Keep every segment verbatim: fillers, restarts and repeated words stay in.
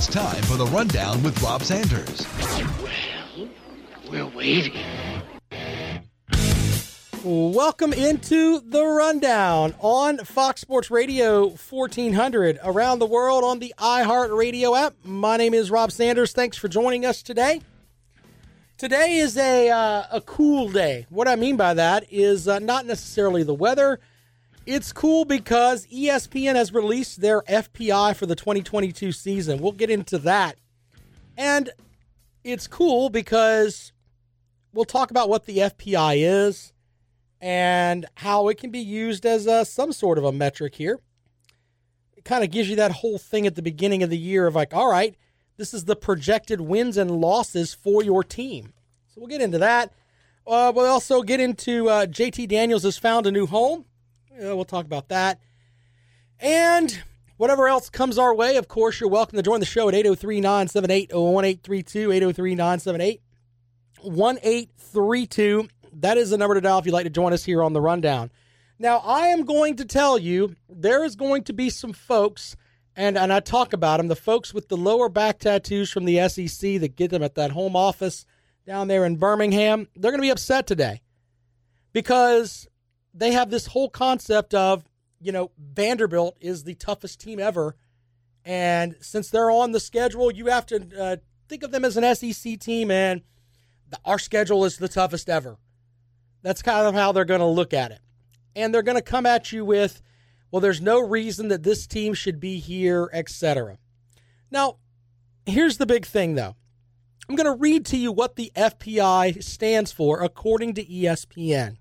It's time for the Rundown with Rob Sanders. Well, we're waiting. Welcome into the Rundown on Fox Sports Radio fourteen hundred around the world on the iHeartRadio app. My name is Rob Sanders. Thanks for joining us today. Today is a uh, a cool day. What I mean by that is uh, not necessarily the weather. It's cool because E S P N has released their F P I for the twenty twenty-two season. We'll get into that. And it's cool because we'll talk about what the F P I is and how it can be used as a, some sort of a metric here. It kind of gives you that whole thing at the beginning of the year of like, all right, this is the projected wins and losses for your team. So we'll get into that. Uh, we'll also get into uh, J T Daniels has found a new home. Uh, we'll talk about that. And whatever else comes our way, of course, you're welcome to join the show at eight oh three, nine seven eight, one eight three two, eight oh three, nine seven eight, one eight three two. That is the number to dial if you'd like to join us here on the Rundown. Now, I am going to tell you there is going to be some folks, and, and I talk about them, the folks with the lower back tattoos from the S E C that get them at that home office down there in Birmingham. They're going to be upset today because they have this whole concept of, you know, Vanderbilt is the toughest team ever. And since they're on the schedule, you have to uh, think of them as an S E C team, and the, our schedule is the toughest ever. That's kind of how they're going to look at it. And they're going to come at you with, well, there's no reason that this team should be here, et cetera. Now, here's the big thing, though. I'm going to read to you what the F P I stands for according to E S P N.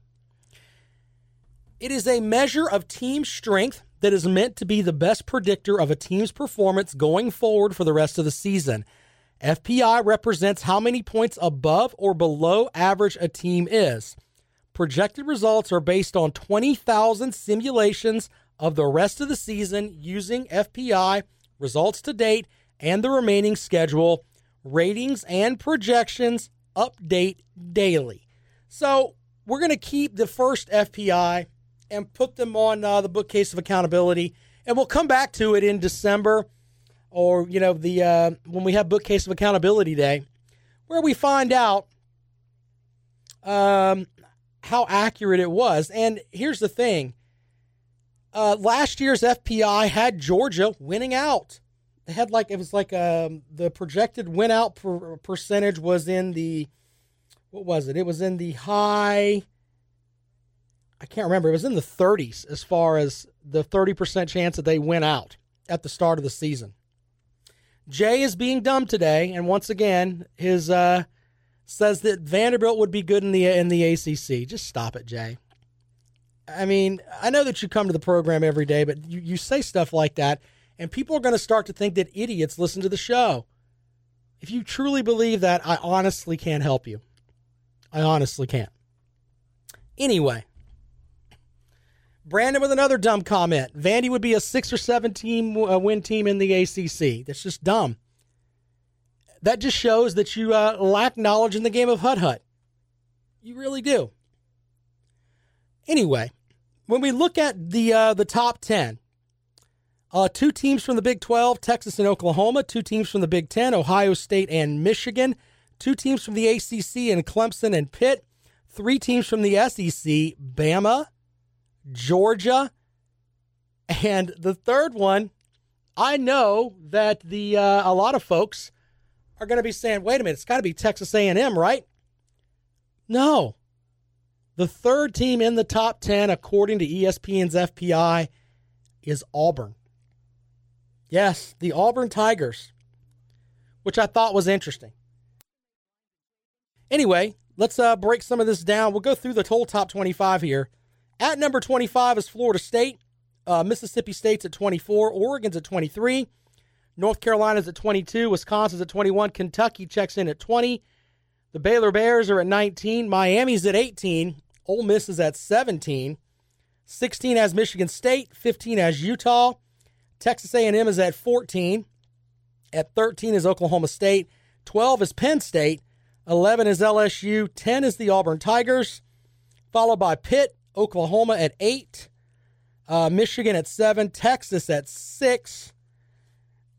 It is a measure of team strength that is meant to be the best predictor of a team's performance going forward for the rest of the season. F P I represents how many points above or below average a team is. Projected results are based on twenty thousand simulations of the rest of the season using F P I, results to date, and the remaining schedule. Ratings and projections update daily. So we're going to keep the first F P I and put them on uh, the bookcase of accountability, and we'll come back to it in December, or you know the uh, when we have bookcase of accountability day, where we find out um, how accurate it was. And here's the thing: uh, last year's F P I had Georgia winning out. They had like it was like um, the projected win out per- percentage was in the what was it? It was in the high. I can't remember. It was in the thirties as far as the thirty percent chance that they win out at the start of the season. Jay is being dumb today, and once again, his uh, says that Vanderbilt would be good in the in the A C C. Just stop it, Jay. I mean, I know that you come to the program every day, but you, you say stuff like that, and people are going to start to think that idiots listen to the show. If you truly believe that, I honestly can't help you. I honestly can't. Anyway. Brandon with another dumb comment. Vandy would be a six or seven team uh, win team in the A C C. That's just dumb. That just shows that you uh, lack knowledge in the game of Hut Hut. You really do. Anyway, when we look at the uh, the top ten, uh, two teams from the Big twelve, Texas and Oklahoma. Two teams from the Big ten, Ohio State and Michigan. Two teams from the A C C, and Clemson and Pitt. Three teams from the S E C, Bama, Georgia, and the third one, I know that the uh, a lot of folks are going to be saying, wait a minute, it's got to be Texas A and M, right? No. The third team in the top ten, according to E S P N's F P I, is Auburn. Yes, the Auburn Tigers, which I thought was interesting. Anyway, let's uh, break some of this down. We'll go through the whole top twenty-five here. At number twenty-five is Florida State. Uh, Mississippi State's at twenty-four. Oregon's at twenty-three. North Carolina's at twenty-two. Wisconsin's at twenty-one. Kentucky checks in at twenty. The Baylor Bears are at nineteen. Miami's at eighteen. Ole Miss is at seventeen. sixteen has Michigan State. fifteen has Utah. Texas A and M is at fourteen. At thirteen is Oklahoma State. twelve is Penn State. eleven is L S U. ten is the Auburn Tigers. Followed by Pitt, Oklahoma at eight. Uh, Michigan at seven. Texas at six.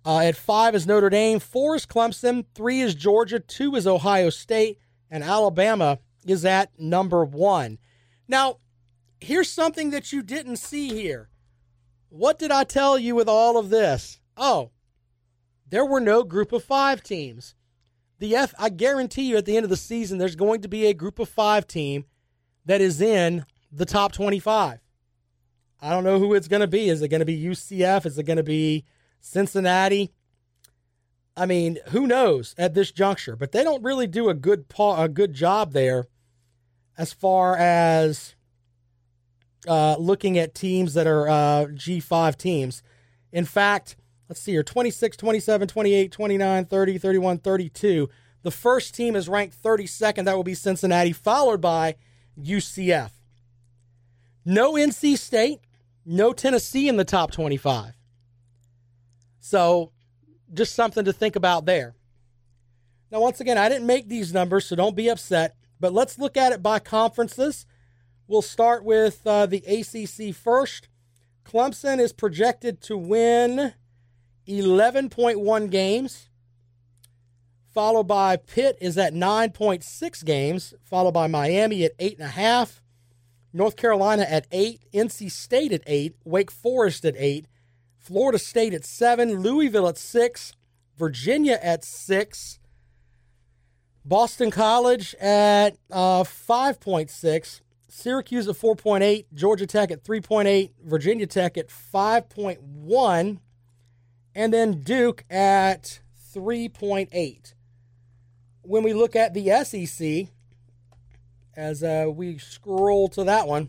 Uh, at five is Notre Dame, four is Clemson, three is Georgia, two is Ohio State, and Alabama is at number one. Now, here's something that you didn't see here. What did I tell you with all of this? Oh, there were no group of five teams. The F, I guarantee you at the end of the season, there's going to be a group of five team that is in the top twenty-five. I don't know who it's going to be. Is it going to be U C F? Is it going to be Cincinnati? I mean, who knows at this juncture? But they don't really do a good a good job there as far as uh, looking at teams that are uh, G five teams. In fact, let's see here, twenty-six, twenty-seven, twenty-eight, twenty-nine, thirty, thirty-one, thirty-two. The first team is ranked thirty-second. That will be Cincinnati, followed by U C F. No N C State, no Tennessee in the top twenty-five. So just something to think about there. Now, once again, I didn't make these numbers, so don't be upset. But let's look at it by conferences. We'll start with uh, the A C C first. Clemson is projected to win eleven point one games, followed by Pitt is at nine point six games, followed by Miami at eight point five, North Carolina at eight, N C State at eight, Wake Forest at eight, Florida State at seven, Louisville at six, Virginia at six, Boston College at uh, five point six, Syracuse at four point eight, Georgia Tech at three point eight, Virginia Tech at five point one, and then Duke at three point eight. When we look at the S E C, as uh, we scroll to that one,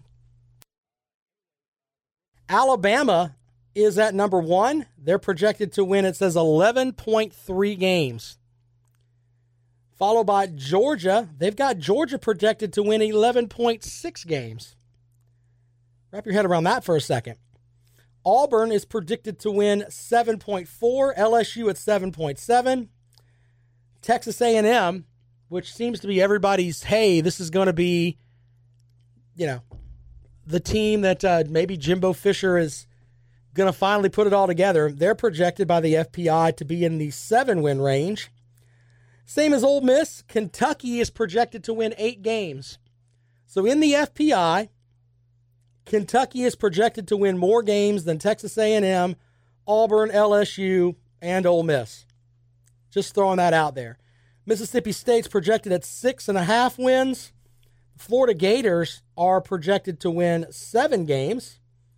Alabama is at number one. They're projected to win, it says, eleven point three games. Followed by Georgia. They've got Georgia projected to win eleven point six games. Wrap your head around that for a second. Auburn is predicted to win seven point four, L S U at seven point seven. Texas A and M, which seems to be everybody's, hey, this is going to be, you know, the team that uh, maybe Jimbo Fisher is going to finally put it all together. They're projected by the F P I to be in the seven-win range. Same as Ole Miss, Kentucky is projected to win eight games. So in the F P I, Kentucky is projected to win more games than Texas A and M, Auburn, L S U, and Ole Miss. Just throwing that out there. Mississippi State's projected at six and a half wins. Florida Gators are projected to win seven games.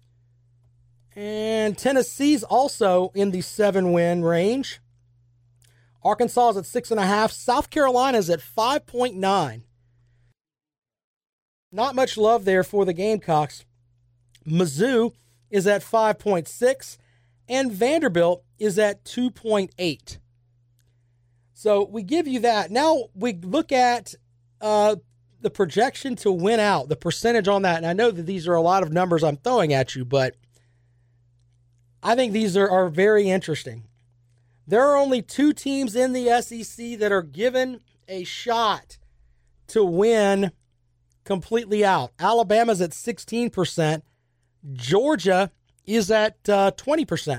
And Tennessee's also in the seven-win range. Arkansas is at six and a half. South Carolina is at five point nine. Not much love there for the Gamecocks. Mizzou is at five point six, and Vanderbilt is at two point eight. So we give you that. Now we look at uh, the projection to win out, the percentage on that. And I know that these are a lot of numbers I'm throwing at you, but I think these are, are very interesting. There are only two teams in the S E C that are given a shot to win completely out. Alabama's at sixteen percent. Georgia is at uh, twenty percent.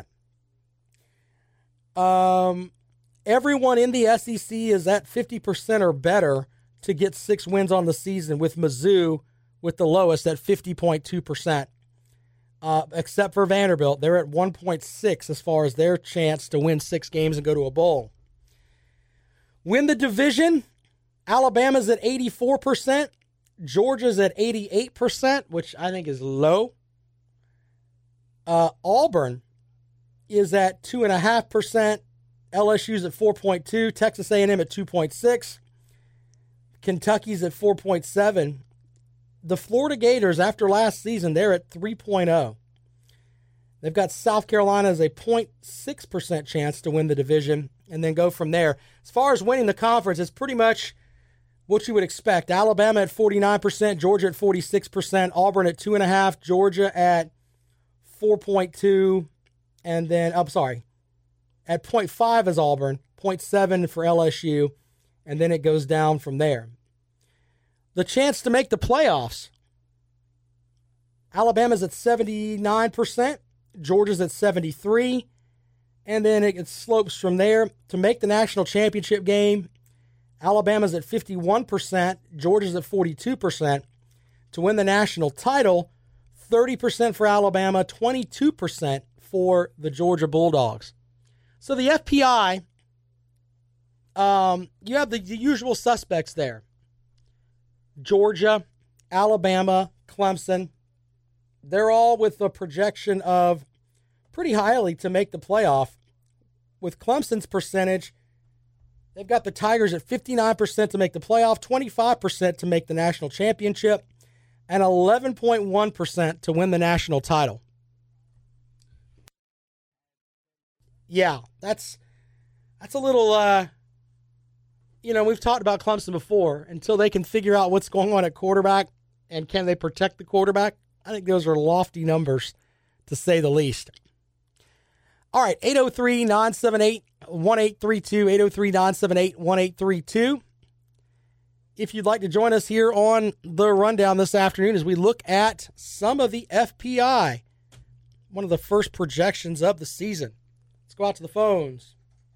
Um, everyone in the S E C is at fifty percent or better to get six wins on the season, with Mizzou with the lowest at fifty point two percent. Uh, except for Vanderbilt. They're at one point six as far as their chance to win six games and go to a bowl. Win the division, Alabama's at eighty-four percent. Georgia's at eighty-eight percent, which I think is low. Uh, Auburn is at two point five percent. L S U's at four point two. Texas A and M at two point six. Kentucky's at four point seven. The Florida Gators, after last season, they're at three point oh. They've got South Carolina as a zero point six percent chance to win the division and then go from there. As far as winning the conference, it's pretty much what you would expect. Alabama at forty-nine percent, Georgia at forty-six percent, Auburn at two point five, Georgia at four point two, and then, I'm sorry, at zero point five is Auburn, zero point seven for L S U, and then it goes down from there. The chance to make the playoffs. Alabama's at seventy-nine percent, Georgia's at seventy-three, And then it, it slopes from there. To make the national championship game, Alabama's at fifty-one percent, Georgia's at forty-two percent. To win the national title, thirty percent for Alabama, twenty-two percent for the Georgia Bulldogs. So the F P I, um, you have the, the usual suspects there. Georgia, Alabama, Clemson. They're all with a projection of pretty highly to make the playoff. With Clemson's percentage, they've got the Tigers at fifty-nine percent to make the playoff, twenty-five percent to make the national championship, and eleven point one percent to win the national title. Yeah, that's that's a little, uh, you know, we've talked about Clemson before. Until they can figure out what's going on at quarterback and can they protect the quarterback, I think those are lofty numbers, to say the least. All right, eight oh three, nine seven eight, one eight three two, eight oh three, nine seven eight, one eight three two. If you'd like to join us here on the Rundown this afternoon as we look at some of the F P I, one of the first projections of the season. Let's go out to the phones.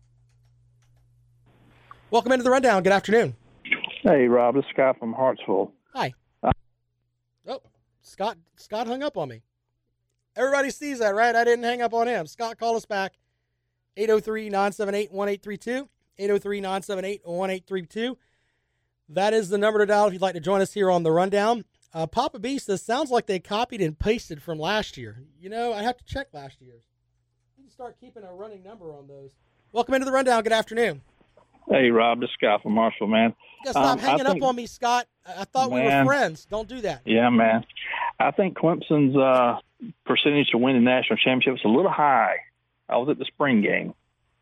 Welcome into the Rundown. Good afternoon. Hey, Rob. This is Scott from Hartsville. Hi. Uh, oh, Scott Scott hung up on me. Everybody sees that, right? I didn't hang up on him. Scott, call us back. eight oh three, nine seven eight, one eight three two. eight oh three, nine seven eight, one eight three two. That is the number to dial if you'd like to join us here on the Rundown. Uh, Papa B says, sounds like they copied and pasted from last year. You know, I have to check last year's. You can start keeping a running number on those. Welcome into the Rundown. Good afternoon. Hey, Rob. This is Scott from Marshall, man. You gotta stop um, hanging think, up on me, Scott. I thought man, we were friends. Don't do that. Yeah, man. I think Clemson's uh, percentage to win the national championship is a little high. I was at the spring game.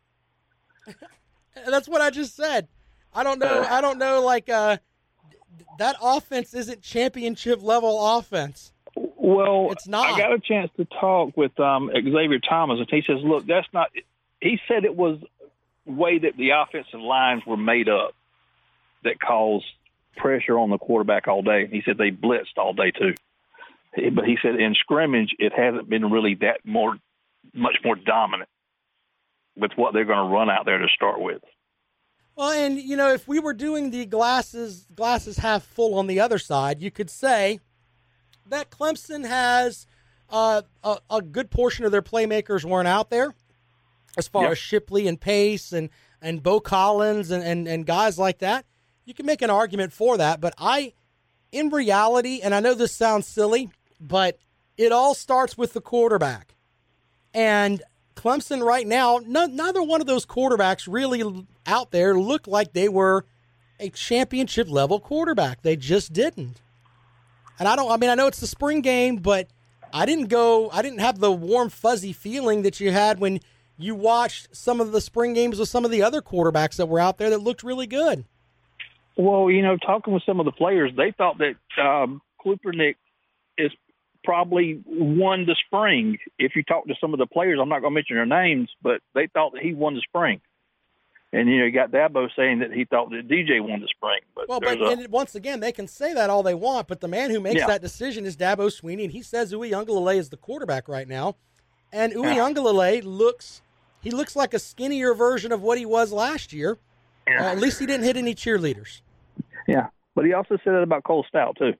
That's what I just said. I don't know. I don't know. Like uh, that offense isn't championship level offense. Well, it's not. I got a chance to talk with um, Xavier Thomas, and he says, "Look, that's not." He said it was the way that the offensive lines were made up that caused pressure on the quarterback all day. He said they blitzed all day too. But he said in scrimmage, it hasn't been really that more, much more dominant with what they're going to run out there to start with. Well, and, you know, if we were doing the glasses glasses half full on the other side, you could say that Clemson has uh, a, a good portion of their playmakers weren't out there, as far yep. as Shipley and Pace and, and Bo Collins and, and, and guys like that. You can make an argument for that, but I, in reality, and I know this sounds silly, but it all starts with the quarterback. And Clemson right now, no, neither one of those quarterbacks really out there looked like they were a championship level quarterback. They just didn't. And I don't, I mean, I know it's the spring game, but I didn't go, I didn't have the warm, fuzzy feeling that you had when you watched some of the spring games with some of the other quarterbacks that were out there that looked really good. Well, you know, talking with some of the players, they thought that um, Klupernick is probably won the spring. If you talk to some of the players, I'm not going to mention their names, but they thought that he won the spring. And, you know, you got Dabo saying that he thought that D J won the spring. But well, but a, and once again, they can say that all they want, but the man who makes yeah. that decision is Dabo Swinney, and he says Uiagalelei is the quarterback right now. And Uiagalelei looks he looks like a skinnier version of what he was last year. Yeah. Uh, at least he didn't hit any cheerleaders. Yeah, but he also said that about Cole Stout, too,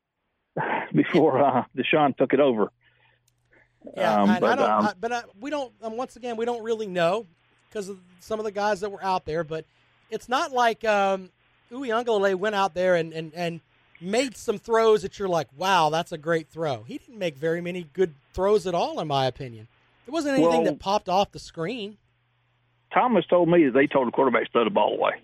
before uh, Deshaun took it over. Yeah, um, I, but I don't, um, I, but I, we don't, um, once again, we don't really know because of some of the guys that were out there, but it's not like um, Uiagalelei went out there and, and, and made some throws that you're like, wow, that's a great throw. He didn't make very many good throws at all, in my opinion. There wasn't anything well, that popped off the screen. Thomas told me that they told the quarterback to throw the ball away.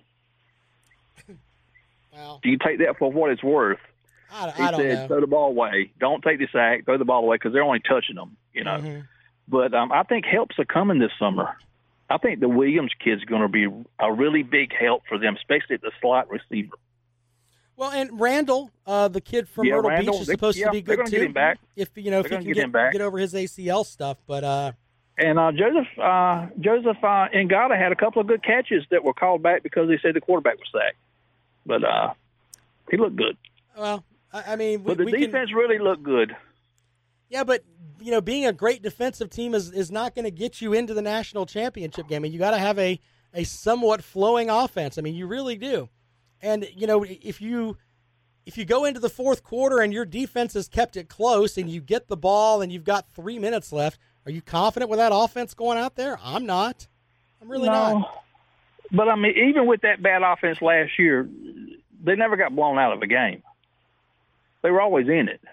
Wow. Do you take that for what it's worth? I, he I don't said, know. throw the ball away. Don't take the sack. Throw the ball away because they're only touching them, you know. Mm-hmm. But um, I think helps are coming this summer. I think the Williams kid's going to be a really big help for them, especially at the slot receiver. Well, and Randall, uh, the kid from yeah, Myrtle Randall, Beach, is they, supposed yeah, to be good they're too. Get him back. If you know, they're if he can get, get, him back. get over his A C L stuff, but uh, and uh, Joseph uh, Joseph uh, Ngata had a couple of good catches that were called back because they said the quarterback was sacked. But uh, he looked good. Well, I, I mean, we, but the we defense can, really looked good. Yeah, but you know, being a great defensive team is, is not going to get you into the national championship game. I mean, you got to have a, a somewhat flowing offense. I mean, you really do. And you know, if you if you go into the fourth quarter and your defense has kept it close and you get the ball and you've got three minutes left, are you confident with that offense going out there? I'm not. I'm really no. not. But I mean, even with that bad offense last year, they never got blown out of a game. They were always in it.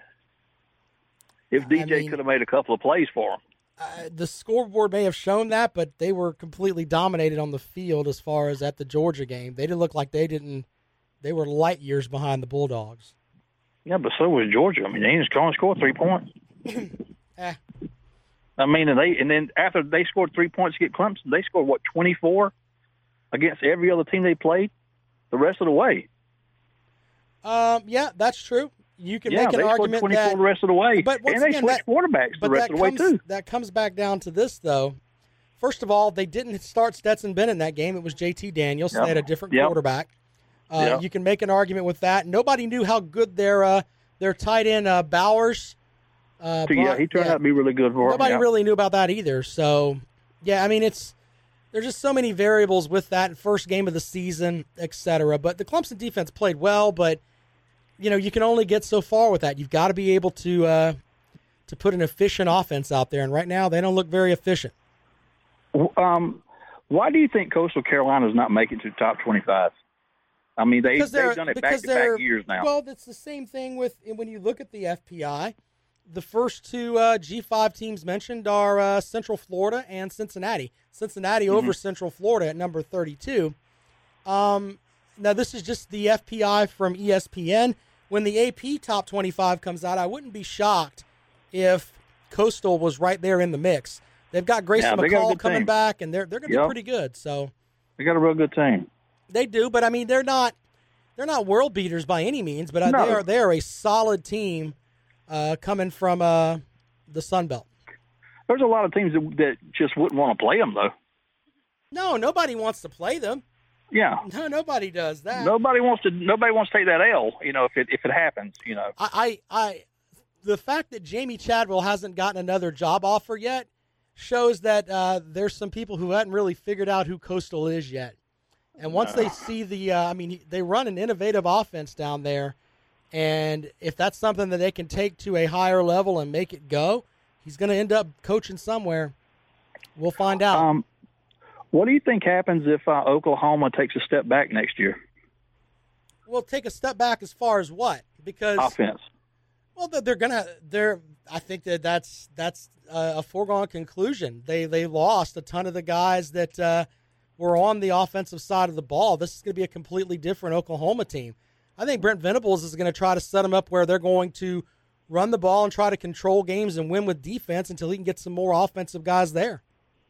If D J I mean, could have made a couple of plays for them. Uh, the scoreboard may have shown that, but they were completely dominated on the field as far as at the Georgia game. They didn't look like they didn't – they were light years behind the Bulldogs. Yeah, but so was Georgia. I mean, they didn't only score three points. eh. I mean, and, they, and then after they scored three points against Clemson, they scored, what, twenty-four against every other team they played the rest of the way. Um, yeah, that's true. You can yeah, make an they argument scored twenty-four that, the rest of the way, but once and they again, switched that, quarterbacks the rest of the comes, way too. That comes back down to this, though. First of all, they didn't start Stetson Bennett in that game. It was J T Daniels. So yep. They had a different yep. quarterback. Uh, yep. You can make an argument with that. Nobody knew how good their uh, their tight end uh, Bowers. Uh, so, yeah, he turned yeah, out to be really good for Nobody him. Yeah. really knew about that either. So, yeah, I mean, it's there's just so many variables with that first game of the season, et cetera. But the Clemson defense played well, but you know, you can only get so far with that. You've got to be able to uh, to put an efficient offense out there, and right now they don't look very efficient. Um, why do you think Coastal Carolina is not making to the top twenty-five? I mean, they, they've done it back-to-back years now. Well, it's the same thing with when you look at the F P I. The first two uh, G five teams mentioned are uh, Central Florida and Cincinnati. Cincinnati mm-hmm. over Central Florida at number thirty-two. Um, now, this is just the F P I from E S P N. When the A P Top twenty-five comes out, I wouldn't be shocked if Coastal was right there in the mix. They've got Grayson yeah, McCall coming team. back, and they're they're going to yep. be pretty good. So they got a real good team. They do, but I mean, they're not they're not world beaters by any means. But no. they are they are a solid team uh, coming from uh, the Sun Belt. There's a lot of teams that, that just wouldn't want to play them, though. No, nobody wants to play them. Yeah. No, nobody does that. Nobody wants to. Nobody wants to take that L. You know, if it if it happens. You know. I, I, I the fact that Jamie Chadwell hasn't gotten another job offer yet shows that uh, there's some people who hadn't really figured out who Coastal is yet. And once they see the, uh, I mean, they run an innovative offense down there, and if that's something that they can take to a higher level and make it go, he's going to end up coaching somewhere. We'll find out. Um, what do you think happens if uh, Oklahoma takes a step back next year? Well, take a step back as far as what? Because offense. Well, they're gonna. They're. I think that that's that's a foregone conclusion. They they lost a ton of the guys that uh, were on the offensive side of the ball. This is going to be a completely different Oklahoma team. I think Brent Venables is going to try to set them up where they're going to run the ball and try to control games and win with defense until he can get some more offensive guys there.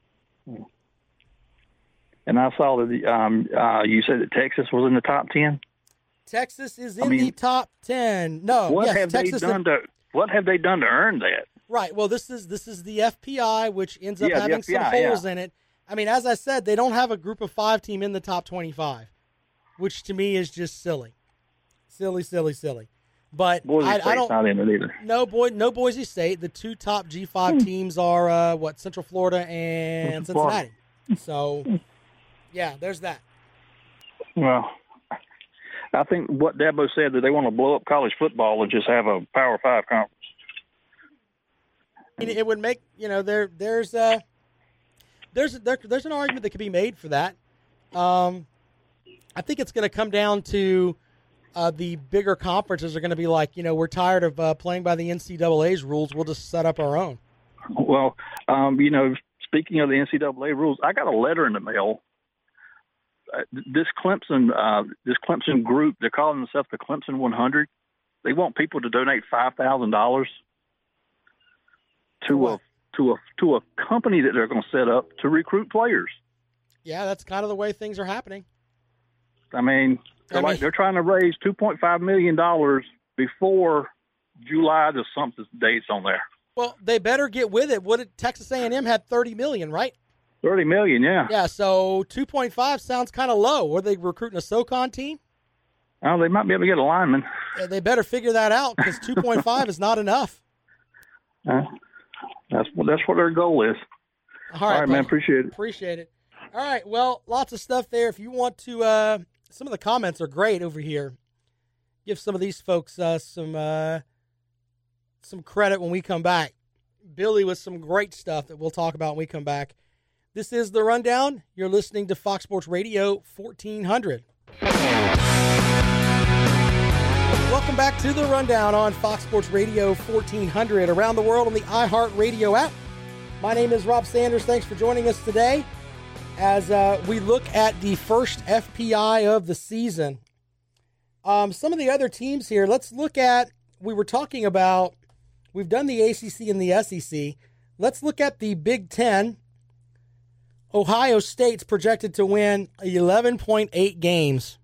And I saw that um, uh, you said that Texas was in the top ten. Texas is in I mean, the top ten. No, what yes, have Texas they done to what have they done to earn that? Right. Well, this is this is the F P I, which ends up yeah, having F P I, some holes yeah. in it. I mean, as I said, they don't have a group of five team in the top twenty-five, which to me is just silly, silly, silly, silly. But Boise I, State's I don't. not in it either. No boy, no Boise State. The two top G five Hmm. teams are uh, what Central Florida and Cincinnati. So, yeah, there's that. Well, I think what Dabo said, that they want to blow up college football and just have a Power Five conference. I mean, it would make, you know, there there's uh there's there, there's an argument that could be made for that. Um, I think it's going to come down to uh, the bigger conferences are going to be like, you know, we're tired of uh, playing by the N C double A's rules. We'll just set up our own. Well, um, you know, speaking of the N C double A rules, I got a letter in the mail. Uh, this Clemson, uh, this Clemson group, they're calling themselves the Clemson one hundred. They want people to donate five thousand dollars to a to a to a company that they're going to set up to recruit players. Yeah, that's kind of the way things are happening. I mean, they're I like mean, they're trying to raise two point five million dollars before July. There's something dates on there. Well, they better get with it. What did Texas A and M had thirty million dollars, right? Thirty million, yeah. Yeah, so two point five sounds kind of low. Were they recruiting a SoCon team? Oh, they might be able to get a lineman. Yeah, they better figure that out because two point five is not enough. Uh, that's what that's what our goal is. All right, All right man. Appreciate it. Appreciate it. All right. Well, lots of stuff there. If you want to, uh, some of the comments are great over here. Give some of these folks uh, some uh, some credit when we come back. Billy with some great stuff that we'll talk about when we come back. This is The Rundown. You're listening to Fox Sports Radio fourteen hundred. Welcome back to The Rundown on Fox Sports Radio fourteen hundred, around the world on the iHeartRadio app. My name is Rob Sanders. Thanks for joining us today as uh, we look at the first F P I of the season. Um, some of the other teams here, let's look at, we were talking about, we've done the A C C and the S E C. Let's look at the Big Ten. Ohio State's projected to win eleven point eight games.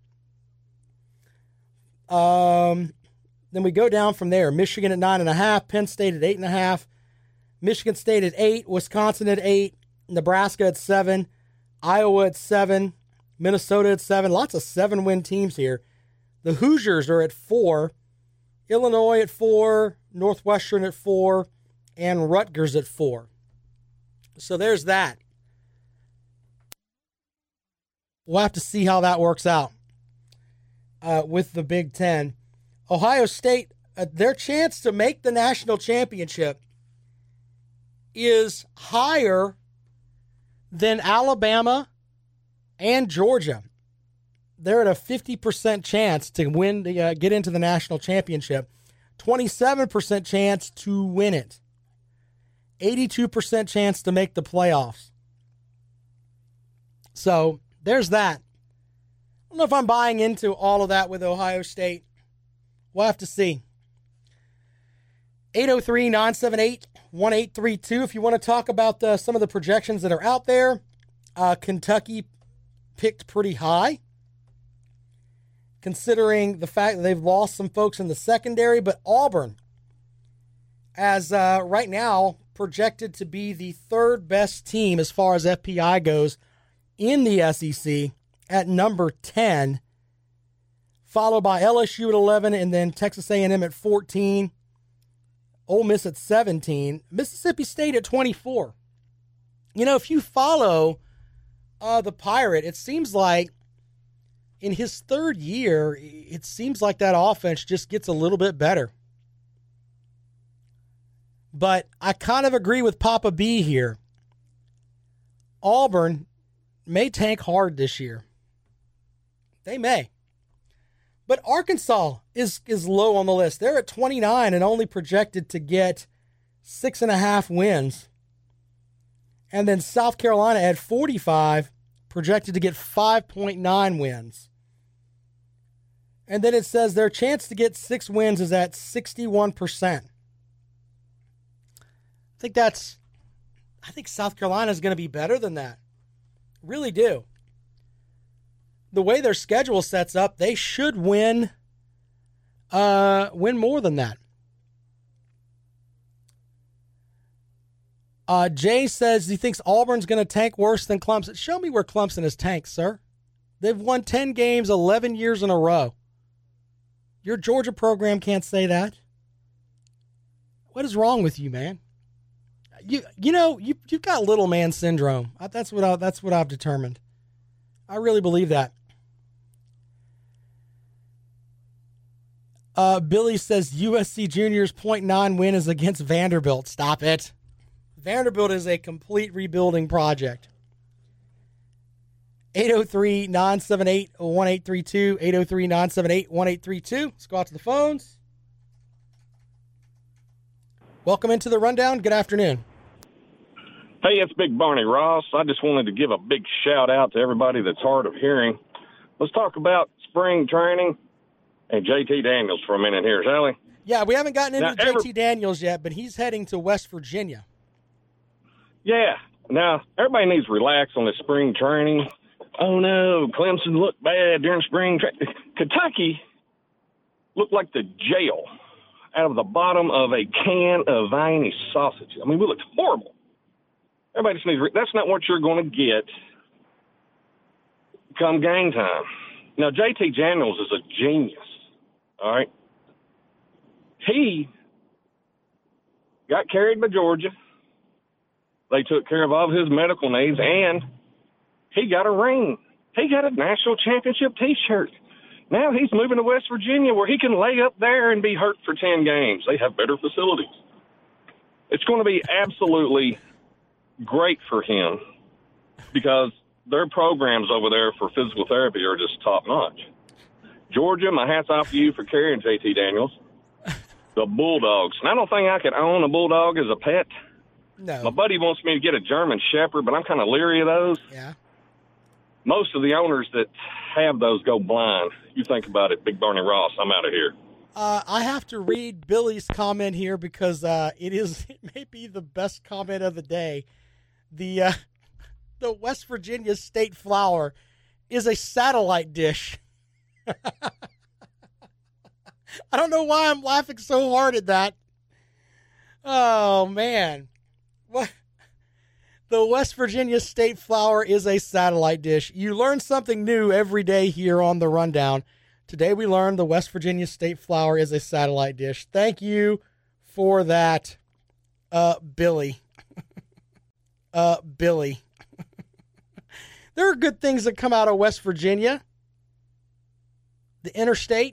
Um, then we go down from there. Michigan at nine and a half, Penn State at eight and a half, Michigan State at eight, Wisconsin at eight, Nebraska at seven, Iowa at seven, Minnesota at seven. Lots of seven-win teams here. The Hoosiers are at four, Illinois at four, Northwestern at four, and Rutgers at four. So there's that. We'll have to see how that works out uh, with the Big Ten. Ohio State, uh, their chance to make the national championship is higher than Alabama and Georgia. They're at a fifty percent chance to win, the, uh, get into the national championship. twenty-seven percent chance to win it. eighty-two percent chance to make the playoffs. So there's that. I don't know if I'm buying into all of that with Ohio State. We'll have to see. eight oh three, nine seven eight, one eight three two. If you want to talk about uh, some of the projections that are out there, uh, Kentucky picked pretty high, considering the fact that they've lost some folks in the secondary. But Auburn, as uh, right now, projected to be the third best team as far as F P I goes in the S E C at number ten, followed by L S U at eleven, and then Texas A and M at fourteen, Ole Miss at seventeen, Mississippi State at twenty-four. You know, if you follow uh, the Pirate, it seems like in his third year, it seems like that offense just gets a little bit better. But I kind of agree with Papa B here. Auburn may tank hard this year. They may. But Arkansas is, is low on the list. They're at twenty-nine and only projected to get six and a half wins. And then South Carolina at forty-five, projected to get five point nine wins. And then it says their chance to get six wins is at sixty-one percent. I think that's, I think South Carolina is going to be better than that. Really do. The way their schedule sets up, they should win, uh, win more than that. Uh, Jay says he thinks Auburn's going to tank worse than Clemson. Show me where Clemson has tanked, sir. They've won ten games, eleven years in a row. Your Georgia program can't say that. What is wrong with you, man? You you know, you, you've got little man syndrome. That's what I, that's what I've determined. I really believe that. Uh, Billy says U S C Junior's point nine win is against Vanderbilt. Stop it. Vanderbilt is a complete rebuilding project. eight oh three, nine seven eight, one eight three two, eight oh three, nine seven eight, one eight three two. Let's go out to the phones. Welcome into the Rundown. Good afternoon. Hey, it's Big Barney Ross. I just wanted to give a big shout out to everybody that's hard of hearing. Let's talk about spring training and J T Daniels for a minute here, shall we? Yeah, we haven't gotten into now, J T every, Daniels yet, but he's heading to West Virginia. Yeah. Now, everybody needs to relax on the spring training. Oh, no, Clemson looked bad during spring training. Kentucky looked like the jail out of the bottom of a can of Viennese sausage. I mean, we looked horrible. Everybody just needs to, that's not what you're going to get come game time. Now, J T Daniels is a genius, all right? He got carried by Georgia. They took care of all of his medical needs, and he got a ring. He got a national championship T-shirt. Now he's moving to West Virginia where he can lay up there and be hurt for ten games. They have better facilities. It's going to be absolutely great for him because their programs over there for physical therapy are just top-notch. Georgia, my hat's off to you for carrying J T Daniels. The Bulldogs. And I don't think I could own a Bulldog as a pet. No. My buddy wants me to get a German Shepherd, but I'm kind of leery of those. Yeah. Most of the owners that have those go blind. You think about it, Big Barney Ross. I'm out of here. Uh, I have to read Billy's comment here because uh, it is it may be the best comment of the day. The uh, the West Virginia state flower is a satellite dish. I don't know why I'm laughing so hard at that. Oh man, what? The West Virginia state flower is a satellite dish. You learn something new every day here on the Rundown. Today we learned the West Virginia state flower is a satellite dish. Thank you for that, uh, Billy. uh, Billy. There are good things that come out of West Virginia. The interstate.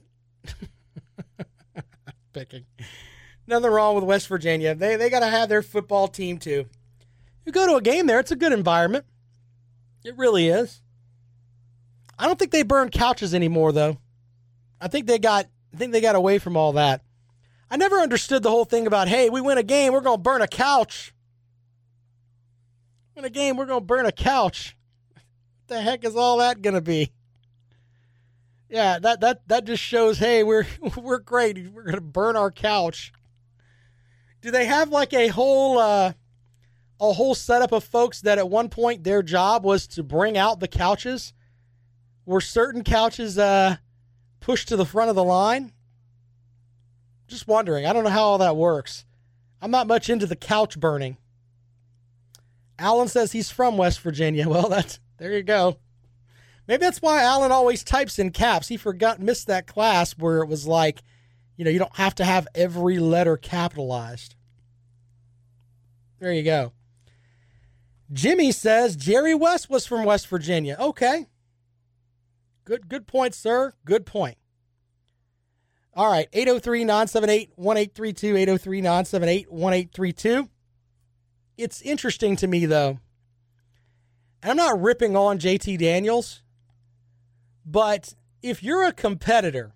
Picking. Nothing wrong with West Virginia. They they got to have their football team too. You go to a game there, it's a good environment. It really is. I don't think they burn couches anymore though. I think they got I think they got away from all that. I never understood the whole thing about, hey, we win a game, we're going to burn a couch. Win a game, we're going to burn a couch. What the heck is all that going to be? Yeah, that that that just shows, hey, we're we're great. We're going to burn our couch. Do they have like a whole uh, a whole setup of folks that at one point their job was to bring out the couches? Were certain couches uh, pushed to the front of the line? Just wondering. I don't know how all that works. I'm not much into the couch burning. Alan says he's from West Virginia. Well, that's there you go. Maybe that's why Alan always types in caps. He forgot, missed that class where it was like, you know, you don't have to have every letter capitalized. There you go. Jimmy says Jerry West was from West Virginia. Okay. Good, good point, sir. Good point. All right. eight oh three, nine seven eight, one eight three two, eight oh three, nine seven eight, one eight three two. It's interesting to me, though, and I'm not ripping on J T Daniels, but if you're a competitor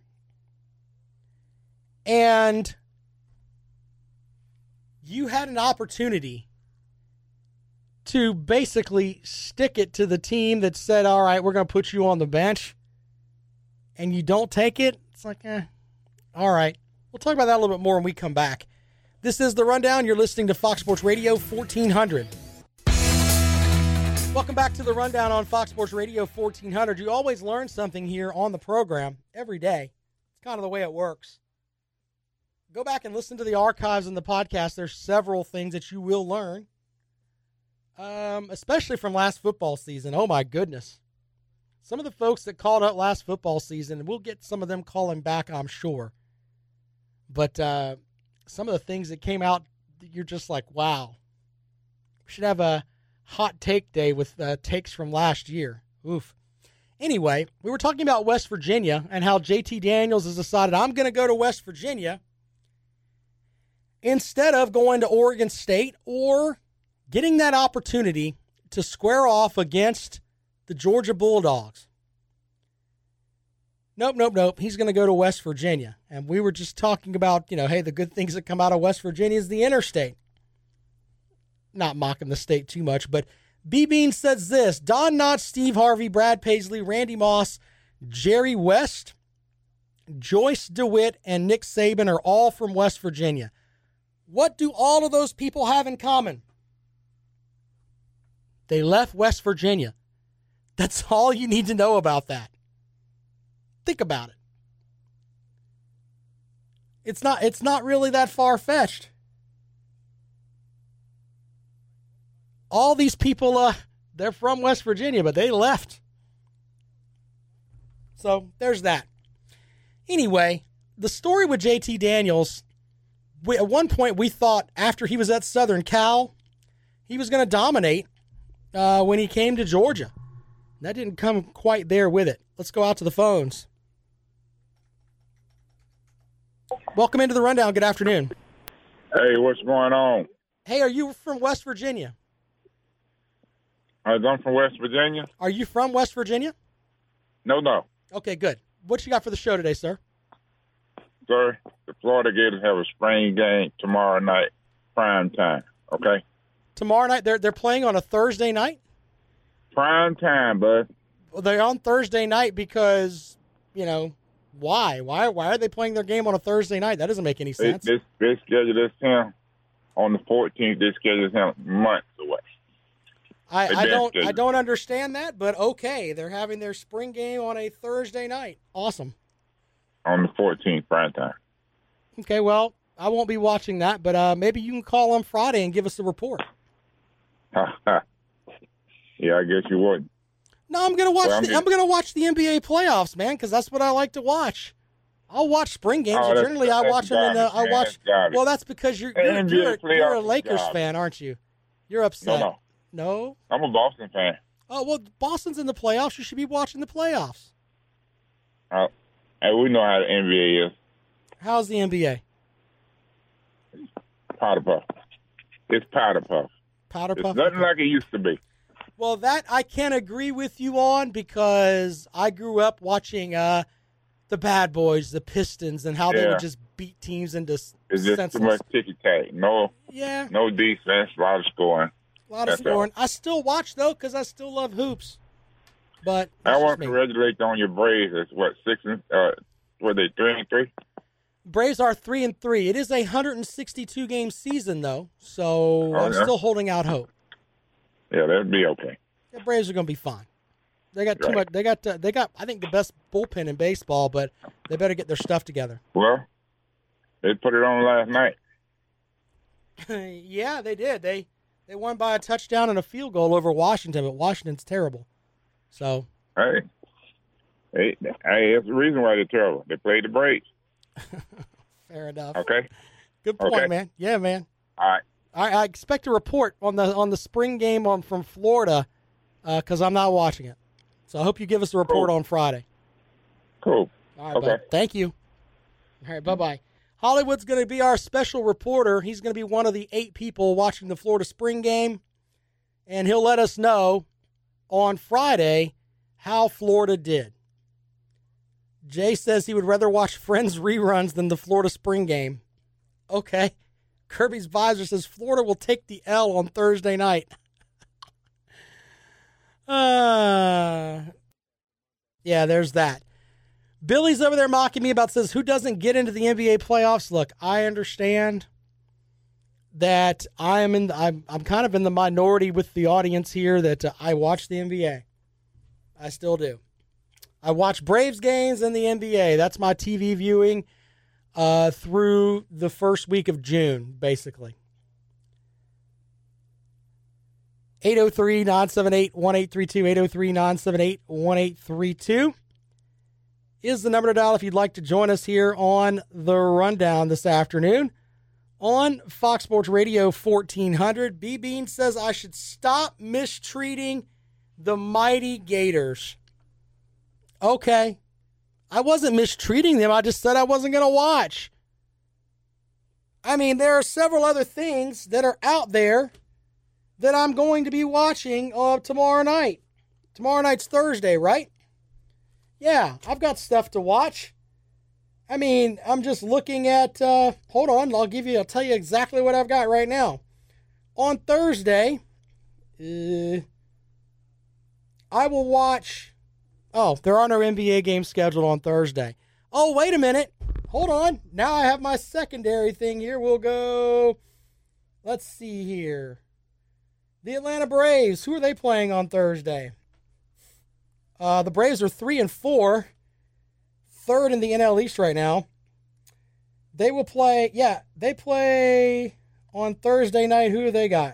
and you had an opportunity to basically stick it to the team that said, all right, we're going to put you on the bench, and you don't take it, it's like, eh, all right. We'll talk about that a little bit more when we come back. This is The Rundown. You're listening to Fox Sports Radio fourteen hundred. Welcome back to The Rundown on Fox Sports Radio fourteen hundred. You always learn something here on the program every day. It's kind of the way it works. Go back and listen to the archives and the podcast. There's several things that you will learn, um, especially from last football season. Oh, my goodness. Some of the folks that called out last football season, we'll get some of them calling back, I'm sure. But uh, some of the things that came out, you're just like, wow. We should have a hot take day with uh, takes from last year. Oof. Anyway, we were talking about West Virginia and how J T Daniels has decided, I'm going to go to West Virginia instead of going to Oregon State or getting that opportunity to square off against the Georgia Bulldogs. Nope, nope, nope. He's going to go to West Virginia. And we were just talking about, you know, hey, the good things that come out of West Virginia is the interstate. Not mocking the state too much, but B-Bean says this: Don Knotts, Steve Harvey, Brad Paisley, Randy Moss, Jerry West, Joyce DeWitt, and Nick Saban are all from West Virginia. What do all of those people have in common? They left West Virginia. That's all you need to know about that. Think about it. It's not, it's not really that far-fetched. All these people, uh, they're from West Virginia, but they left. So there's that. Anyway, the story with J T Daniels we, at one point we thought after he was at Southern Cal, he was going to dominate uh, when he came to Georgia. That didn't come quite there with it. Let's go out to the phones. Welcome into the Rundown. Good afternoon. Hey, what's going on? Hey, are you from West Virginia? I'm from West Virginia. Are you from West Virginia? No, no. Okay, good. What you got for the show today, sir? Sir, the Florida Gators have a spring game tomorrow night, prime time, okay? Tomorrow night, they're they're playing on a Thursday night? Prime time, bud. Well, they're on Thursday night because, you know, why? Why Why are they playing their game on a Thursday night? That doesn't make any sense. This, this, this schedule this him on the fourteenth. This schedule him months away. I, I don't schedule. I don't understand that, but okay, they're having their spring game on a Thursday night. Awesome. On the fourteenth, prime time. Okay, well, I won't be watching that, but uh, maybe you can call on Friday and give us a report. Yeah, I guess you would. No, I'm gonna watch. Well, I'm the, just- I'm gonna watch the N B A playoffs, man, because that's what I like to watch. I'll watch spring games. Oh, and that's- generally, I that's watch them in the. garbage, I man. watch. That's garbage. Well, that's because you're The you're, N B A you're, a, you're a playoffs is Lakers garbage. fan, aren't you? You're No, upset. no. No? I'm a Boston fan. Oh well, Boston's in the playoffs. You should be watching the playoffs. Uh, and we know how the N B A is. How's the N B A? Powder puff. It's powder puff. Powder It's puff. nothing Okay. like it used to be. Well, that I can't agree with you on because I grew up watching uh, the Bad Boys, the Pistons, and how they Yeah. would just beat teams into s- It's just senseless. too much ticky tack. No, Yeah, no defense, a lot of scoring. a lot of That's all. scoring. I still watch though because I still love hoops. But I that's want just to me. congratulate you on your Braves. It's what six and uh, were they three and three? Braves are three and three. It is a one hundred sixty-two game season though, so Oh, I'm yeah? still holding out hope. Yeah, that'd be okay. The Braves are going to be fine. They got too Right. much. They got. Uh, they got. I think the best bullpen in baseball, but they better get their stuff together. Well, they put it on last night. Yeah, they did. They they won by a touchdown and a field goal over Washington, but Washington's terrible. So Hey, hey, hey, that's the reason why they're terrible. They played the Braves. fair enough. Okay, Good point, Okay. man. Yeah, man. all right. I, I expect a report on the on the spring game on from Florida because I'm not watching it. So I hope you give us a report Cool. on Friday. Cool. All right, Okay. bud. Thank you. All right, bye-bye. Hollywood's going to be our special reporter. He's going to be one of the eight people watching the Florida spring game, and he'll let us know on Friday how Florida did. Jay says he would rather watch Friends reruns than the Florida spring game. Okay. Kirby's Visor says Florida will take the L on Thursday night. uh, yeah, there's that. Billy's over there mocking me about says, who doesn't get into the N B A playoffs? Look, I understand that I am in the, I'm I'm kind of in the minority with the audience here that uh, I watch the N B A. I still do. I watch Braves games and the N B A. That's my T V viewing uh, through the first week of June, basically. eight oh three, nine seven eight, one eight three two, eight oh three, nine seven eight, one eight three two is the number to dial if you'd like to join us here on the Rundown this afternoon on Fox Sports Radio fourteen hundred. B-Bean says I should stop mistreating the mighty Gators. Okay. I wasn't mistreating them. I just said I wasn't going to watch. I mean, there are several other things that are out there that I'm going to be watching uh, tomorrow night. Tomorrow night's Thursday, right? Yeah, I've got stuff to watch. I mean, I'm just looking at, uh, hold on, I'll give you, I'll tell you exactly what I've got right now. On Thursday, uh, I will watch, oh, there are no N B A games scheduled on Thursday. Oh, wait a minute. Hold on. Now I have my secondary thing here. We'll go, let's see here. The Atlanta Braves, who are they playing on Thursday? Uh, the Braves are three and four, third in the N L East right now. They will play, yeah, they play on Thursday night. Who do they got?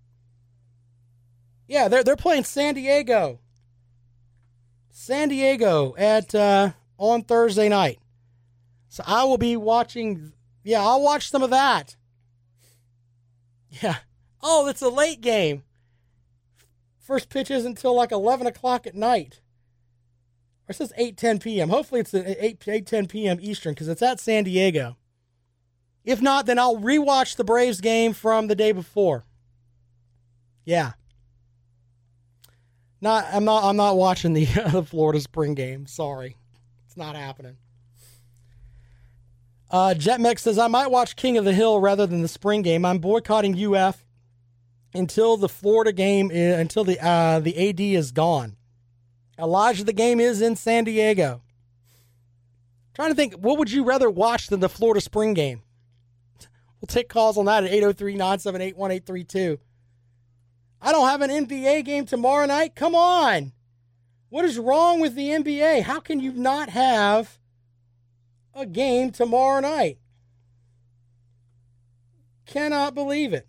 Yeah, they're they're playing San Diego. San Diego at uh, on Thursday night. So I will be watching Yeah, I'll watch some of that. Yeah. Oh, it's a late game. First pitch isn't until like eleven o'clock at night. Or it says eight ten p.m. Hopefully it's at eight ten p.m. Eastern because it's at San Diego. If not, then I'll rewatch the Braves game from the day before. Yeah. Not, I'm not. I'm not watching the, uh, the Florida spring game. Sorry, it's not happening. Uh, JetMex says I might watch King of the Hill rather than the spring game. I'm boycotting U F until the Florida game is, until the uh, the A D is gone. Elijah, the game is in San Diego. Trying to think, what would you rather watch than the Florida spring game? We'll take calls on that at eight oh three, nine seven eight, one eight three two. I don't have an N B A game tomorrow night? Come on. What is wrong with the N B A? How can you not have a game tomorrow night? Cannot believe it.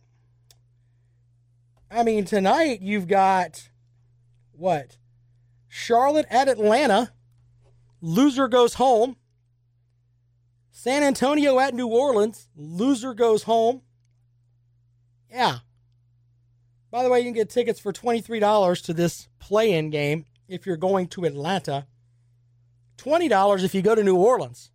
I mean, tonight you've got, what? Charlotte at Atlanta. Loser goes home. San Antonio at New Orleans. Loser goes home. Yeah. By the way, you can get tickets for twenty-three dollars to this play-in game if you're going to Atlanta. twenty dollars if you go to New Orleans.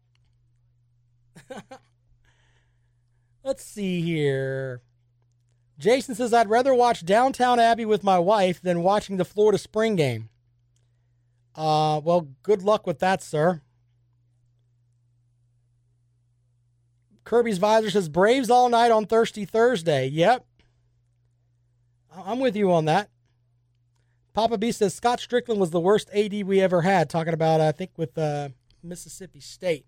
Let's see here. Jason says, I'd rather watch Downtown Abbey with my wife than watching the Florida spring game. Uh, well, good luck with that, sir. Kirby's Visor says, Braves all night on Thirsty Thursday. Yep. I'm with you on that. Papa B says Scott Strickland was the worst A D we ever had. Talking about, I think, with uh, Mississippi State.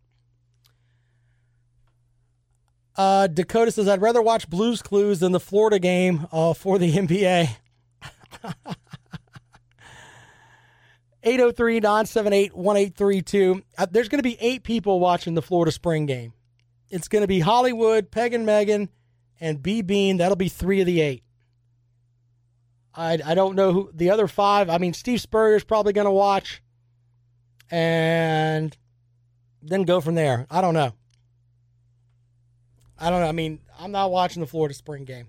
Uh, Dakota says, I'd rather watch Blues Clues than the Florida game uh, for the N B A. eight oh three, nine seven eight, one eight three two. Uh, there's going to be eight people watching the Florida spring game. It's going to be Hollywood, Peg and Megan, and B Bean. That'll be three of the eight. I, I don't know who the other five. I mean, Steve Spurrier's probably going to watch and then go from there. I don't know. I don't know. I mean, I'm not watching the Florida spring game.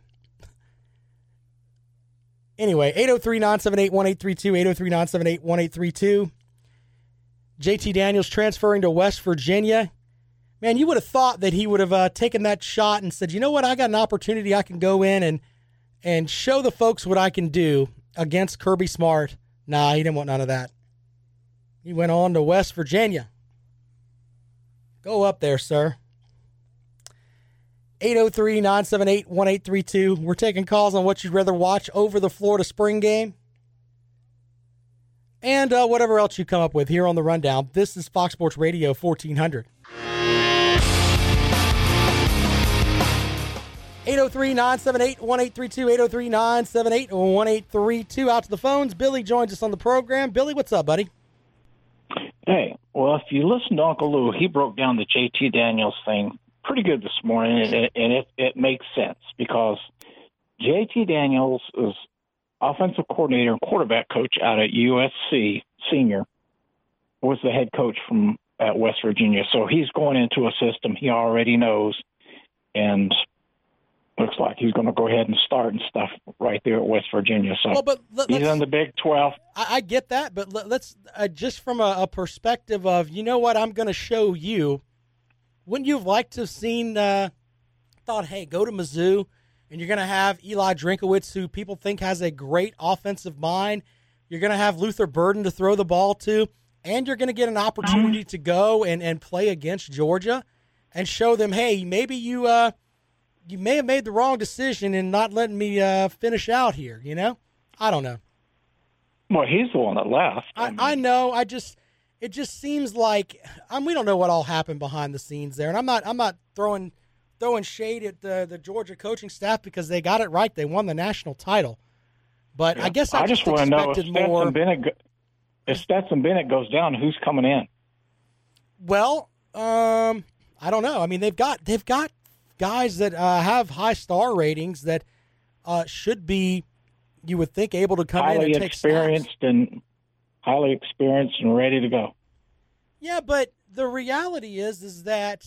Anyway, eight oh three, nine seven eight, one eight three two, eight oh three, nine seven eight, one eight three two. J T Daniels transferring to West Virginia. Man, you would have thought that he would have uh, taken that shot and said, you know what, I got an opportunity. I can go in and and show the folks what I can do against Kirby Smart. Nah, he didn't want none of that. He went on to West Virginia. Go up there, sir. eight oh three, nine seven eight, one eight three two. We're taking calls on what you'd rather watch over the Florida spring game. And uh, whatever else you come up with here on the Rundown. This is Fox Sports Radio fourteen hundred. eight oh three, nine seven eight, one eight three two, eight oh three, nine seven eight, one eight three two. Out to the phones. Billy joins us on the program. Billy, what's up, buddy? Hey, well, if you listen to Uncle Lou, he broke down the J T Daniels thing pretty good this morning, and it, and it, it makes sense because J T Daniels is offensive coordinator and quarterback coach out at U S C, senior, was the head coach from at West Virginia. So he's going into a system he already knows, and looks like he's going to go ahead and start and stuff right there at West Virginia. So well, but let, he's in the Big twelve. I, I get that, but let, let's uh, just from a, a perspective of, you know what, I'm going to show you. Wouldn't you have liked to have seen, uh, thought, hey, go to Mizzou, and you're going to have Eli Drinkowitz, who people think has a great offensive mind. You're going to have Luther Burden to throw the ball to, and you're going to get an opportunity to go and, and play against Georgia and show them, hey, maybe you uh, you may have made the wrong decision in not letting me uh, finish out here, you know? I don't know. Well, he's the one that left. I, I, mean, I know. I just it just seems like I mean, we don't know what all happened behind the scenes there, and I'm not I'm not throwing throwing shade at the the Georgia coaching staff because they got it right. They won the national title, but yeah. I guess I, I just, just want to know if Stetson more. Bennett, if Stetson Bennett goes down, who's coming in? Well, um, I don't know. I mean, they've got they've got guys that uh, have high star ratings that uh, should be, you would think, able to come highly in and take experienced snaps. and highly experienced and ready to go. Yeah, but the reality is, is that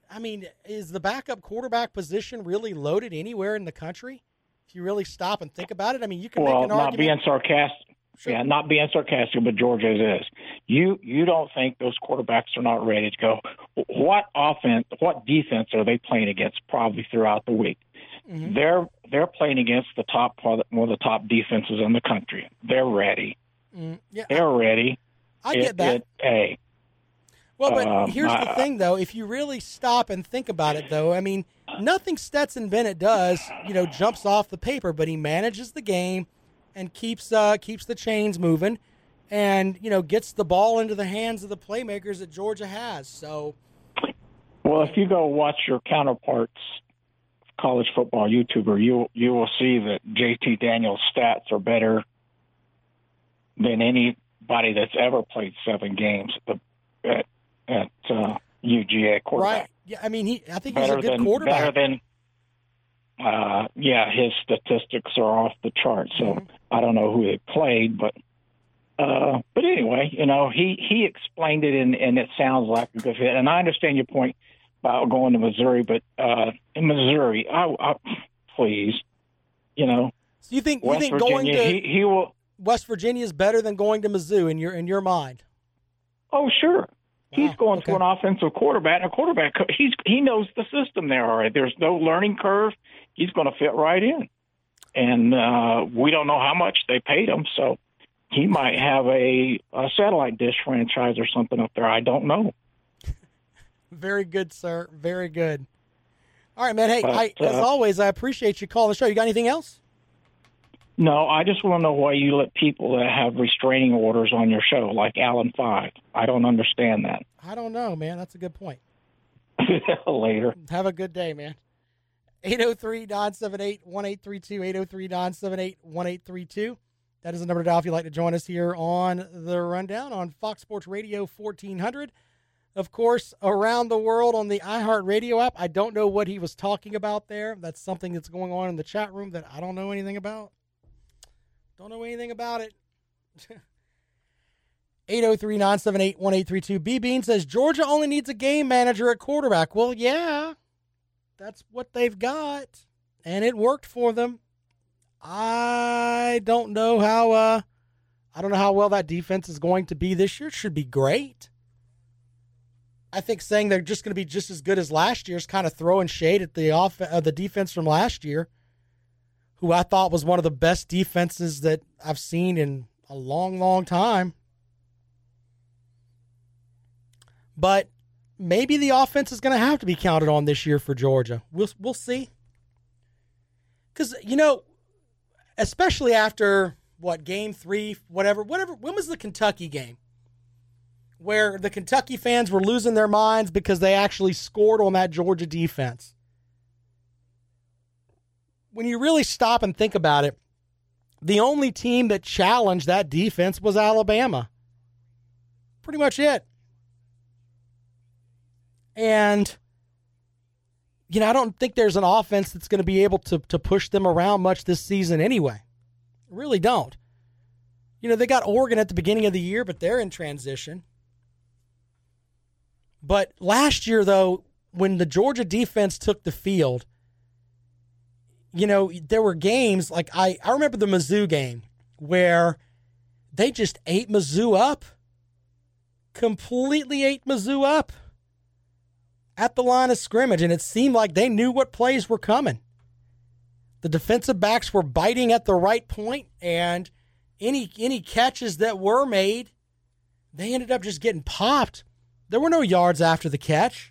I mean, is the backup quarterback position really loaded anywhere in the country? If you really stop and think about it, I mean, you can well, make an not argument. being sarcastic. Sure. Yeah, not being sarcastic, but Georgia's is. You you don't think those quarterbacks are not ready to go? What offense, what defense are they playing against? Probably throughout the week. Mm-hmm. They're they're playing against the top one of the top defenses in the country. They're ready. Mm, yeah, they're ready. I it, get that. It, hey, well, but um, here's I, the thing, though. If you really stop and think about it, though, I mean, nothing Stetson Bennett does, you know, jumps off the paper, but he manages the game and keeps uh, keeps the chains moving, and you know gets the ball into the hands of the playmakers that Georgia has. So, well, if you go watch your counterparts, college football YouTuber, you you will see that J T Daniels' stats are better than anybody that's ever played seven games at at uh, U G A quarterback. Right? Yeah, I mean, he I think better he's a good than, quarterback. Better than. Uh, yeah, his statistics are off the chart. So mm-hmm. I don't know who they played, but uh, but anyway, you know, he, he explained it, and, and it sounds like a good fit. And I understand your point about going to Missouri, but uh, in Missouri, I, I, please, you know, so you think West you think Virginia, going to he, he will West Virginia is better than going to Mizzou in your in your mind? Oh, sure. He's Wow, going okay. to an offensive quarterback, and a quarterback, he's he knows the system there. All right, there's no learning curve. He's going to fit right in, and uh, we don't know how much they paid him, so he might have a, a satellite dish franchise or something up there. I don't know. Very good, sir. Very good. All right, man. Hey, But, I, uh, as always, I appreciate you calling the show. You got anything else? No, I just want to know why you let people that have restraining orders on your show, like Alan Five. I don't understand that. I don't know, man. That's a good point. Later. Have a good day, man. eight oh three, nine seven eight, one eight three two, eight oh three, nine seven eight, one eight three two. That is the number to dial if you'd like to join us here on The Rundown on Fox Sports Radio fourteen hundred. Of course, around the world on the iHeartRadio app. I don't know what he was talking about there. That's something that's going on in the chat room that I don't know anything about. Don't know anything about it. eight oh three, nine seven eight, one eight three two. B. Bean says, Georgia only needs a game manager at quarterback. Well, yeah, that's what they've got, and it worked for them. I don't know how uh, I don't know how well that defense is going to be this year. It should be great. I think saying they're just going to be just as good as last year is kind of throwing shade at the off uh, the defense from last year, who I thought was one of the best defenses that I've seen in a long, long time. But maybe the offense is going to have to be counted on this year for Georgia. We'll we'll see. Because, you know, especially after, what, game three, whatever, whatever. When was the Kentucky game? Where the Kentucky fans were losing their minds because they actually scored on that Georgia defense. When you really stop and think about it, the only team that challenged that defense was Alabama. Pretty much it. And, you know, I don't think there's an offense that's going to be able to, to push them around much this season anyway. I really don't. You know, they got Oregon at the beginning of the year, but they're in transition. But last year, though, when the Georgia defense took the field, you know, there were games, like I, I remember the Mizzou game where they just ate Mizzou up. Completely ate Mizzou up at the line of scrimmage, and it seemed like they knew what plays were coming. The defensive backs were biting at the right point, and any any catches that were made, they ended up just getting popped. There were no yards after the catch.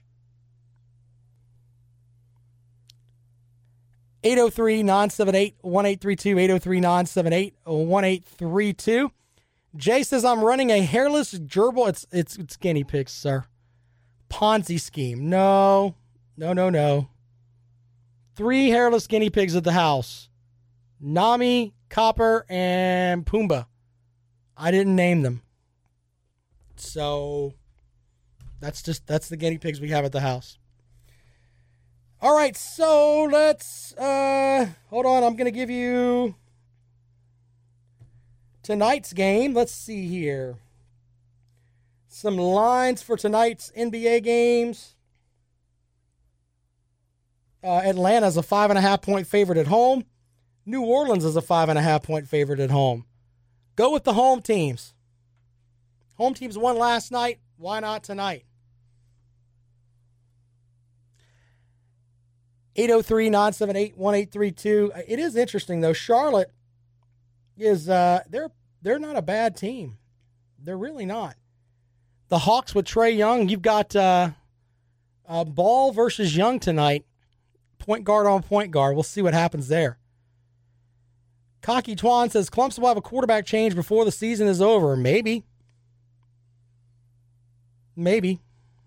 eight oh three, nine seven eight, one eight three two, eight oh three, nine seven eight, one eight three two. Jay says, I'm running a hairless gerbil. It's, it's, it's guinea pigs, sir. Ponzi scheme. No, no, no, no. Three hairless guinea pigs at the house. Nami, Copper, and Pumbaa. I didn't name them. So that's just, that's the guinea pigs we have at the house. All right, so let's, uh, hold on. I'm going to give you tonight's game. Let's see here. Some lines for tonight's N B A games. Uh, Atlanta's a five and a half point favorite at home. New Orleans is a five and a half point favorite at home. Go with the home teams. Home teams won last night. Why not tonight? eight oh three, nine seven eight, one eight three two. It is interesting, though. Charlotte is, uh, they're, they're not a bad team. They're really not. The Hawks with Trae Young. You've got uh, uh, Ball versus Young tonight. Point guard on point guard. We'll see what happens there. Cocky Twan says Clemson will have a quarterback change before the season is over. Maybe. Maybe.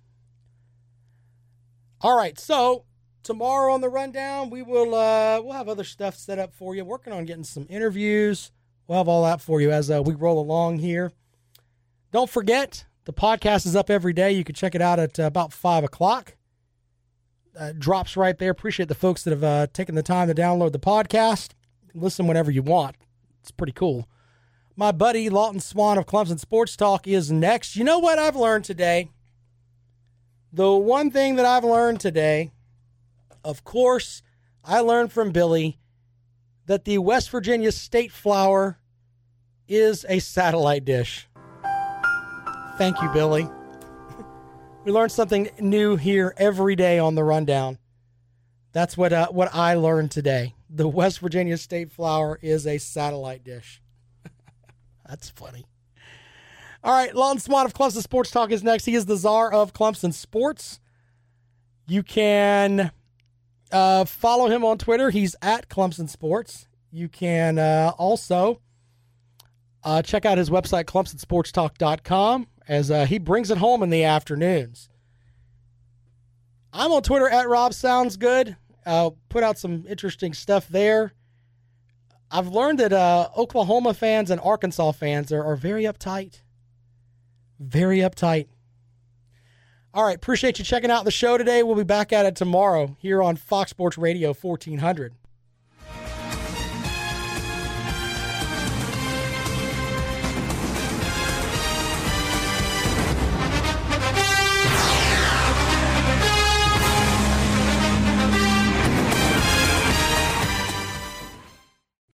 All right, so tomorrow on the rundown, we will uh, we'll have other stuff set up for you. Working on getting some interviews. We'll have all that for you as uh, we roll along here. Don't forget, the podcast is up every day. You can check it out at uh, about five o'clock. Uh, drops right there. Appreciate the folks that have uh, taken the time to download the podcast. Listen whenever you want. It's pretty cool. My buddy Lawton Swan of Clemson Sports Talk is next. You know what I've learned today? The one thing that I've learned today, of course, I learned from Billy that the West Virginia state flower is a satellite dish. Thank you, Billy. We learn something new here every day on the rundown. That's what uh, what I learned today. The West Virginia state flower is a satellite dish. That's funny. All right, Lawton Swan of Clemson Sports Talk is next. He is the czar of Clemson Sports. You can uh, follow him on Twitter. He's at Clemson Sports. You can uh, also uh, check out his website, clemson sports talk dot com, as uh, he brings it home in the afternoons. I'm on Twitter at Rob Sounds Good. Uh, put out some interesting stuff there. I've learned that uh, Oklahoma fans and Arkansas fans are, are very uptight. Very uptight. All right, appreciate you checking out the show today. We'll be back at it tomorrow here on Fox Sports Radio fourteen hundred.